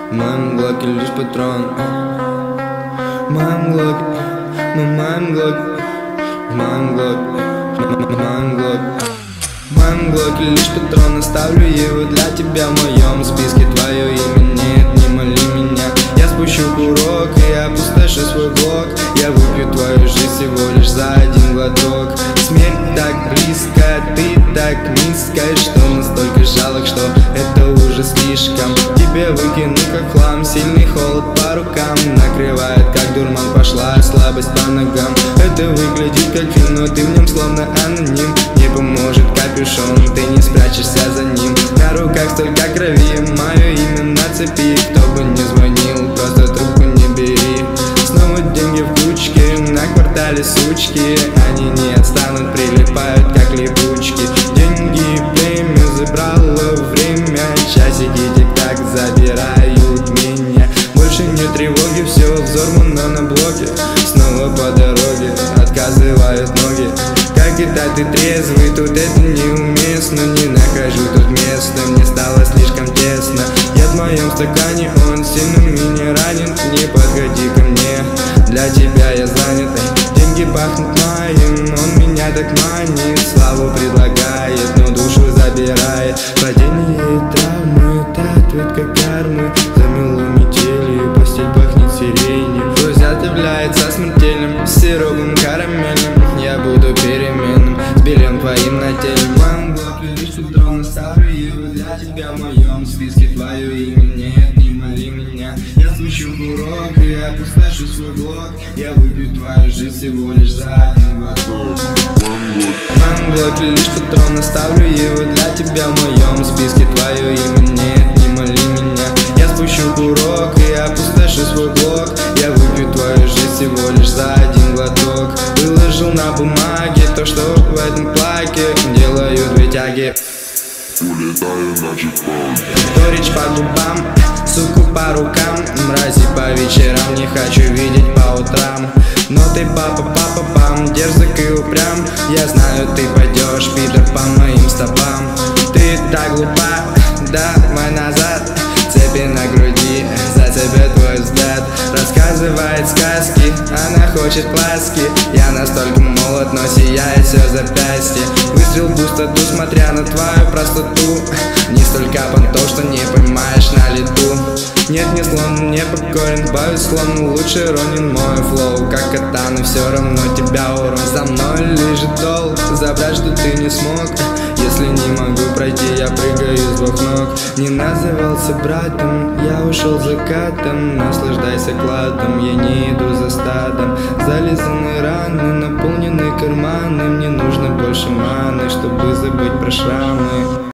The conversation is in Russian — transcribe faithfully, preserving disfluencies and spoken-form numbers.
В моем глоке лишь патрон. В моем глоке, в моем глоке, в моем глоке, в моем глоке. В моем глоке лишь патрон, оставлю его для тебя. В моем списке твое имя нет, не моли меня. Я спущу курок и опустошу свой блок. Я выпью твою жизнь всего лишь за один глоток. Смерть так близко, ты так низко, что настолько жалок, что это уже слишком. Тебе выкину как хлам, сильный холод по рукам накрывает, как дурман, пошла слабость по ногам. Это выглядит как фильм, но ты в нем словно аноним. Не поможет капюшон, ты не спрячешься за ним. На руках столько крови, мое имя на цепи. Кто бы не звонил, просто трубку не бери. Снова деньги в кучке, на квартале сучки. Они не отстанут, прилипают как липучки. Деньги, время забрало время. Часики тик-так забирают меня. Больше нет тревоги, все взорвано на блоке. Снова по дороге отказывают ноги. Как это ты трезвый, тут это неуместно. Не нахожу тут места, мне стало слишком тесно. Я в моем стакане, он сильно меня ранит. Не подходи ко мне, для тебя я занят. Деньги пахнут моим, он меня так манит. Славу предлагает, но душу забирает. Падение и травмы, это ответка кармы. Замело метелью, постель пахнет сиренью. Друзья является смертельным, с сиропом карамельным. Я буду переменным, с бельем твоим на теле. В моем блоке лишь патрон, оставлю его для тебя. В моем списке твое имя нет, не моли меня. Я спущу курок и опустошу свой блок. Я выпью твою жизнь всего лишь за один глоток. В моем блоке лишь патрон, оставлю его для тебя. В моем списке твое имя нет, не моли меня. Я спущу курок и опустошу свой блок. Я выпью твою жизнь всего лишь за один глоток. Выложил на бумаге то, что в этом плаке делают две тяги. Улетаю на джипам. Горечь по губам, суку по рукам. Мрази по вечерам, не хочу видеть по утрам. Но ты папа, папа, пам, дерзок и упрям. Я знаю, ты пойдешь, пидор, по моим стопам. Ты так глупа, давай назад. Цепи на груди, за тебя твой взгляд. Рассказывает сказки, она хочет ласки. Я настолько молод, но сияет все запястье. Выстрел в пустоту, смотря на твою простоту. Не столько понтов, что не поймаешь на лету. Нет, не слон, не покорен, баюсь склон. Лучше ронин мой флоу, как катана. Все равно тебя урон, за мной лежит долг. Забрать, что ты не смог. Если не могу пройти, я прыгаю с двух ног. Не назывался братом, я ушел закатом. Наслаждайся кладом, я не иду за стадом. Зализаны раны, наполнены карманы. Мне нужно больше маны, чтобы забыть про шрамы.